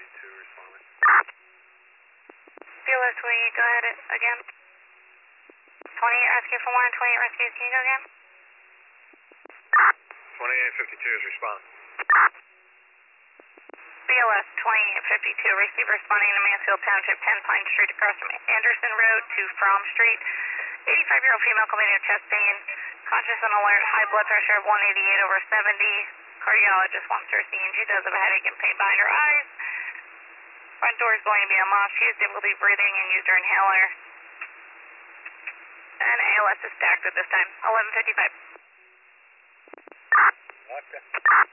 responding. BLS, will you go ahead again? 28 rescue for 1 and 28 rescues, can you go again? 2852 is responding. BLS 2852, receive responding to Mansfield Township, 10 Pine Street, across from Anderson Road to Fromm Street. 85-year-old female complaining of chest pain, conscious and alert, high blood pressure of 188/70. Cardiologist wants her seen. She does have a headache and pain behind her eyes. Front door is going to be unlocked. She has difficulty breathing and used her inhaler. And ALS is stacked at this time. 11:55. Okay.